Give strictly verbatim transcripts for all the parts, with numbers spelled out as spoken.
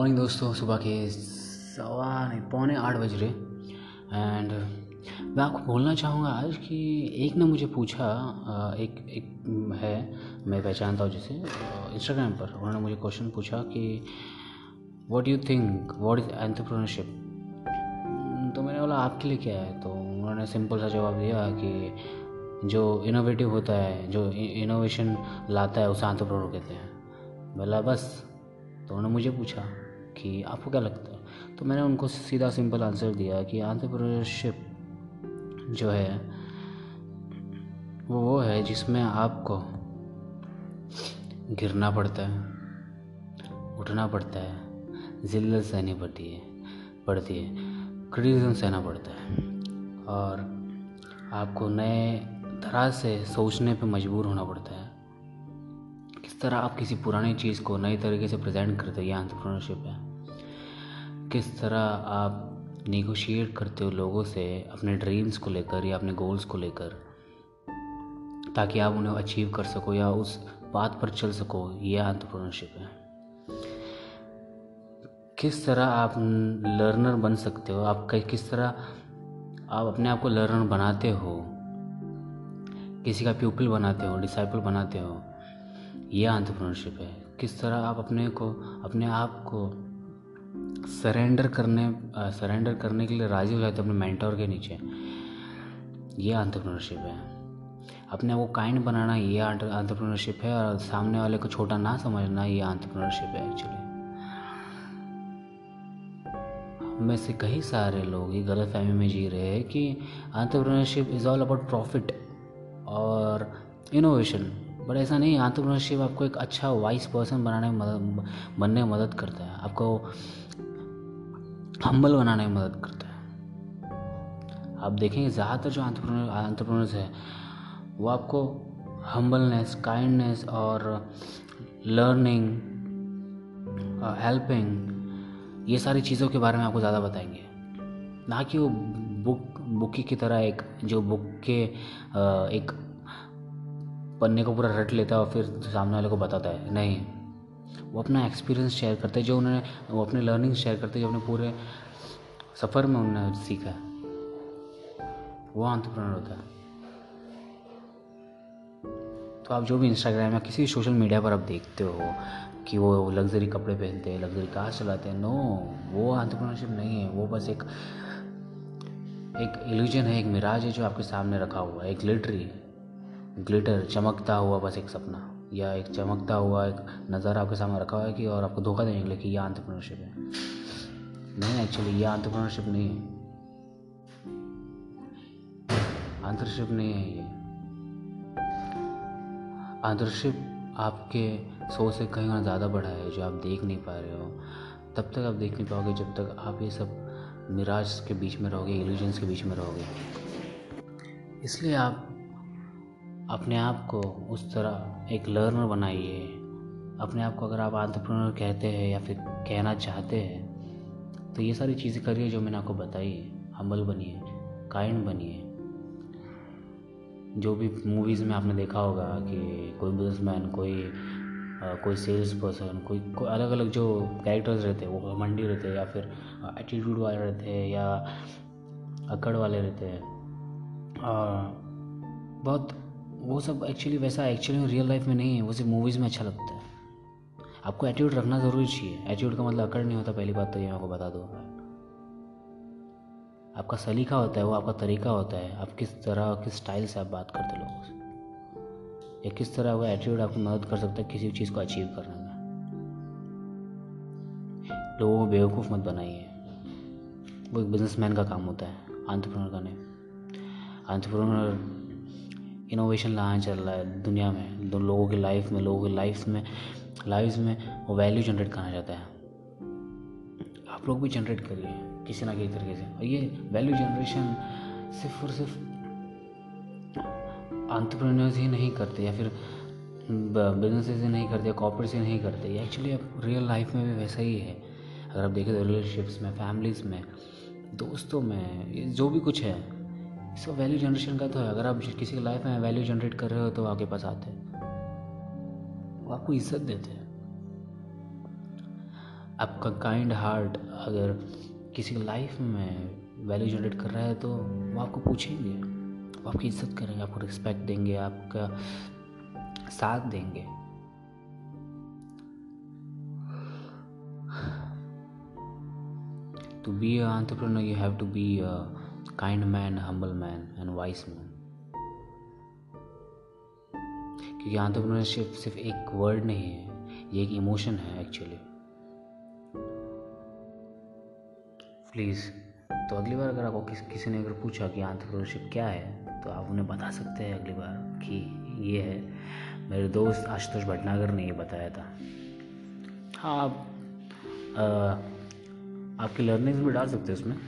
Morning दोस्तों, सुबह के सवा नहीं पौने आठ बज रहे। एंड मैं आपको बोलना चाहूँगा आज कि एक ने मुझे पूछा, एक एक है, मैं पहचानता हूँ जिसे, इंस्टाग्राम पर उन्होंने मुझे क्वेश्चन पूछा कि what you think what is entrepreneurship. तो मैंने बोला आपके लिए क्या है। तो उन्होंने सिंपल सा जवाब दिया कि जो इनोवेटिव होता है, जो इनोवेशन लाता है, उसे एंटरप्रेन्योर कहते हैं। बोला बस। तो उन्होंने मुझे पूछा कि आपको क्या लगता है। तो मैंने उनको सीधा सिंपल आंसर दिया कि एंटरप्रेन्योरशिप जो है वो वो है जिसमें आपको गिरना पड़ता है, उठना पड़ता है, जिल्लत सहनी पड़ती है पड़ती है क्रिटिसिज्म सहना पड़ता है, और आपको नए तरह से सोचने पे मजबूर होना पड़ता है। किस तरह आप किसी पुरानी चीज़ को नई तरीके से प्रेजेंट करते हो, ये एंटरप्रेन्योरशिप है। किस तरह आप नेगोशिएट करते हो लोगों से अपने ड्रीम्स को लेकर या अपने गोल्स को लेकर, ताकि आप उन्हें अचीव कर सको या उस बात पर चल सको, ये एंटरप्रेन्योरशिप है। किस तरह आप लर्नर बन सकते हो, आप किस तरह आप अपने आप को लर्नर बनाते हो, किसी का प्यूपिल बनाते हो, डिसाइपल बनाते हो, ये एंटरप्रेन्योरशिप है। किस तरह आप अपने को अपने आप को सरेंडर करने सरेंडर करने के लिए राज़ी हो जाते हो अपने मेंटोर के नीचे, ये एंटरप्रेन्योरशिप है। अपने आप को काइंड बनाना, ये एंटरप्रेन्योरशिप है। और सामने वाले को छोटा ना समझना, ये एंटरप्रेन्योरशिप है। एक्चुअली में से कई सारे लोग ये गलत फहमी में जी रहे हैं कि entrepreneurship is all about profit और इनोवेशन, बट ऐसा नहीं है। एंटरप्रेन्योरशिप आपको एक अच्छा वाइस पर्सन बनाने में मदद बनने में मदद करता है, आपको हम्बल बनाने में मदद करता है। आप देखेंगे ज़्यादातर जो एंटरप्रेन्योर एंटरप्रेन्योर्स है वो आपको हम्बलनेस, काइंडनेस और लर्निंग, हेल्पिंग, ये सारी चीज़ों के बारे में आपको ज़्यादा बताएंगे, ना कि वो बुक बुकी की तरह एक जो बुक के एक पन्ने को पूरा रट लेता है और फिर सामने वाले को बताता है। नहीं, वो अपना एक्सपीरियंस शेयर करते हैं, जो उन्होंने वो अपने लर्निंग शेयर करते हैं, जो अपने पूरे सफ़र में उन्होंने सीखा है, वो एंटरप्रेन्योर होता है। तो आप जो भी इंस्टाग्राम या किसी सोशल मीडिया पर आप देखते हो कि वो लग्जरी कपड़े पहनते हैं, लग्जरी कार चलाते हैं, नो, वो एंटरप्रेन्योरशिप नहीं है। वो बस एक एक इल्यूजन है, एक मिराज है जो आपके सामने रखा हुआ है, एक ग्लिटरी ग्लिटर चमकता हुआ बस एक सपना या एक चमकता हुआ एक नज़ारा आपके सामने रखा हुआ है कि और आपको धोखा देने के लिए कि यह एंटरप्रेन्योरशिप है। नहीं, एक्चुअली यह एंटरप्रेन्योरशिप नहीं है। एंटरप्रेन्योरशिप नहीं है ये। एंटरप्रेन्योरशिप आपके सोच से कहीं और ज़्यादा बड़ा है, जो आप देख नहीं पा रहे हो। तब तक आप देख नहीं पाओगे जब तक आप ये सब मिराज के बीच में रहोगे, इल्यूजन्स के बीच में रहोगे। इसलिए आप अपने आप को उस तरह एक लर्नर बनाइए। अपने आप को अगर आप एंटरप्रेन्योर कहते हैं या फिर कहना चाहते हैं तो ये सारी चीज़ें करिए जो मैंने आपको बताई है। हम्बल बनिए, काइंड बनिए। जो भी मूवीज़ में आपने देखा होगा कि कोई बिजनेसमैन, कोई आ, कोई सेल्स पर्सन, कोई, कोई अलग अलग जो कैरेक्टर्स रहते हैं, वो घमंडी रहते हैं या फिर एटीट्यूड वाले रहते हैं या अकड़ वाले रहते हैं, और बहुत वो सब एक्चुअली वैसा एक्चुअली में रियल लाइफ में नहीं है। वो सिर्फ मूवीज़ में अच्छा लगता है। आपको एटीट्यूड रखना ज़रूरी चाहिए। एटीट्यूड का मतलब अकड़ नहीं होता, पहली बात तो ये मैं आपको बता दूँ। आपका सलीका होता है, वो आपका तरीका होता है, आप किस तरह, किस स्टाइल से आप बात करते लोगों से, या किस तरह का एटीट्यूड आपको मदद कर सकता है किसी चीज़ को अचीव करने में। लोगों को बेवकूफ़ मत बनाइए। वो एक बिजनेसमैन का काम होता है, एंटरप्रेन्योर का नहीं। एंटरप्रेन्योर इनोवेशन लाना चल रहा है दुनिया में, दो लोगों की लाइफ में लोगों की लाइफ में लाइफ में वो वैल्यू जनरेट करना चाहता है। आप लोग भी जनरेट करिए किसी ना किसी तरीके से। और ये वैल्यू जनरेशन सिर्फ और सिर्फ एंटरप्रेन्योर्स ही नहीं करते, या फिर बिजनेस ही नहीं करते, कॉर्पोरेट से नहीं करते। ये एक्चुअली अब रियल लाइफ में भी वैसा ही है। अगर आप देखें तो रिलेशनशिप्स में, फैमिलीज़ में, दोस्तों में, जो भी कुछ है, सब वैल्यू जनरेशन का तो है। अगर आप किसी की लाइफ में वैल्यू जनरेट कर रहे हो तो आपके पास आते हैं, वो आपको इज्जत देते हैं। आपका काइंड हार्ट अगर किसी की लाइफ में वैल्यू जनरेट कर रहा है तो वो आपको पूछेंगे, वो आपकी इज्जत करेंगे, आपको रिस्पेक्ट देंगे, आपका साथ देंगे। To be an entrepreneur, you have to be a kind man, humble man and wise man. क्योंकि एंटरप्रेन्योरशिप सिर्फ एक वर्ड नहीं है, ये एक इमोशन है एक्चुअली। प्लीज़, तो अगली बार अगर आपको किस, किसी ने अगर पूछा कि एंटरप्रेन्योरशिप क्या है तो आप उन्हें बता सकते हैं अगली बार कि ये है। मेरे दोस्त आशुतोष भटनागर ने ये बताया था। हाँ, आप आ, आपकी लर्निंग्स भी डाल सकते हैं उसमें।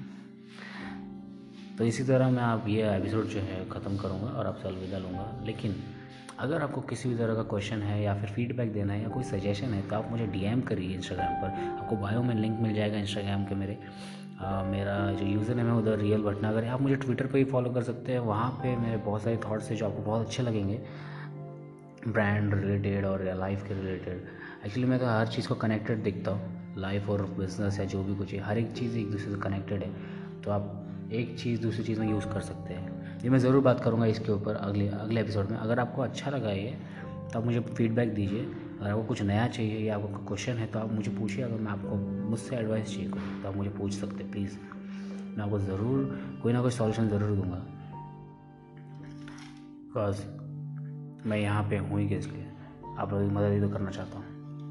तो इसी तरह मैं आप ये एपिसोड जो है ख़त्म करूँगा और आपसे अलविदा लूँगा। लेकिन अगर आपको किसी भी तरह का क्वेश्चन है या फिर फीडबैक देना है या कोई सजेशन है तो आप मुझे डीएम करिए इंस्टाग्राम पर। आपको बायो में लिंक मिल जाएगा इंस्टाग्राम के मेरे। आ, मेरा जो यूज़र नेम है उधर रियल भटनागर है। आप मुझे ट्विटर पे भी फॉलो कर सकते हैं। वहाँ पे मेरे बहुत सारे थॉट्स हैं जो आपको बहुत अच्छे लगेंगे, ब्रांड रिलेटेड और लाइफ के रिलेटेड। एक्चुअली मैं तो हर चीज़ को कनेक्टेड दिखता हूँ, लाइफ और बिजनेस या जो भी कुछ है, हर एक चीज़ एक दूसरे से कनेक्टेड है। तो आप एक चीज़ दूसरी चीज़ में यूज़ कर सकते हैं। ये मैं ज़रूर बात करूँगा इसके ऊपर अगले अगले एपिसोड में। अगर आपको अच्छा लगा ये तो आप मुझे फीडबैक दीजिए। अगर आपको कुछ नया चाहिए या आपको क्वेश्चन है तो आप मुझे पूछिए। अगर मैं आपको मुझसे एडवाइस चाहिए कोई तो आप मुझे पूछ सकते हैं प्लीज़। मैं आपको ज़रूर कोई ना कोई सॉल्यूशन ज़रूर दूँगा, बिकॉज मैं यहाँ पे हूँ ही किस लिए, आप लोगों की मदद ही तो करना चाहता हूँ।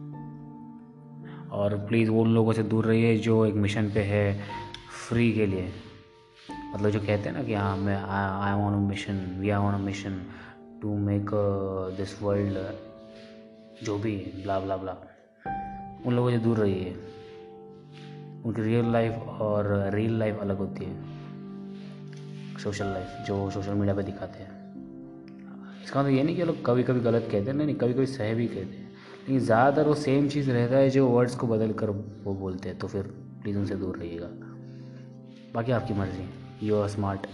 और प्लीज़ वो उन लोगों से दूर रहिए जो एक मिशन पे है फ्री के लिए। मतलब जो कहते हैं ना कि हाँ मैं I am on a mission, we are on a mission to make this world, जो भी ब्ला ब्ला ब्ला, उन लोगों से दूर रहिए। उनकी रियल लाइफ और रियल लाइफ अलग होती है, सोशल लाइफ जो सोशल मीडिया पे दिखाते हैं। इसका मतलब ये नहीं कि लोग कभी कभी गलत कहते हैं, नहीं नहीं, कभी कभी सही भी कहते हैं, लेकिन ज़्यादातर वो सेम चीज़ रहता है जो वर्ड्स को बदल कर वो बोलते हैं। तो फिर प्लीज़ उनसे दूर रहिएगा। बाकी आपकी मर्ज़ी, you are smart.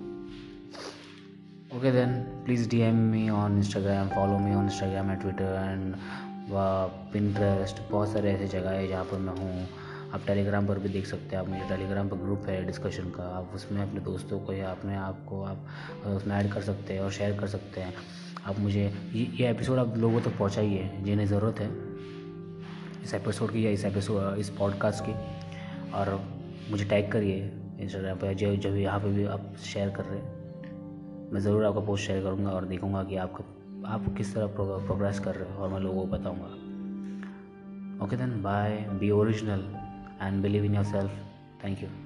Okay then, please D M me on Instagram, follow me on Instagram and Twitter and Pinterest. बहुत सारे ऐसे जगह है जहाँ पर मैं हूँ। आप टेलीग्राम पर भी देख सकते हैं। आप मुझे टेलीग्राम पर ग्रुप है डिस्कशन का, आप उसमें अपने दोस्तों को या अपने आप को आप उसमें ऐड कर सकते हैं और शेयर कर सकते हैं। आप मुझे ये ये एपिसोड आप लोगों तक पहुँचाइए जिन्हें ज़रूरत है इस एपिसोड की या इस एपिसोड इस पॉडकास्ट की। और मुझे टैग करिए इंस्टाग्राम पर जो जब यहाँ पे भी आप शेयर कर रहे हैं। मैं ज़रूर आपका पोस्ट शेयर करूँगा और देखूँगा कि आपका आप किस तरह प्रोग्रेस कर रहे हो और मैं लोगों को बताऊँगा। Okay then, bye, be original and believe in yourself. Thank you.